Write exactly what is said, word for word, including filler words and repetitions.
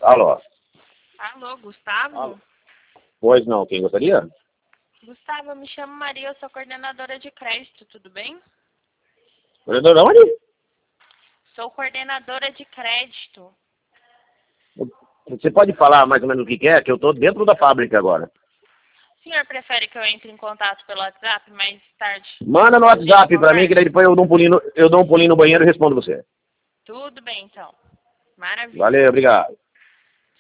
Alô? Alô, Gustavo? Alô. Pois não, quem gostaria? Gustavo, eu me chamo Maria, eu sou coordenadora de crédito, tudo bem? Coordenador onde? Sou coordenadora de crédito. Você pode falar mais ou menos o que quer? Que eu estou dentro da fábrica agora. O senhor prefere que eu entre em contato pelo WhatsApp mais tarde? Manda no WhatsApp pra mim, que daí depois eu dou um pulinho, no- eu dou um pulinho no banheiro e respondo você. Tudo bem, então. Maravilha. Valeu, obrigado.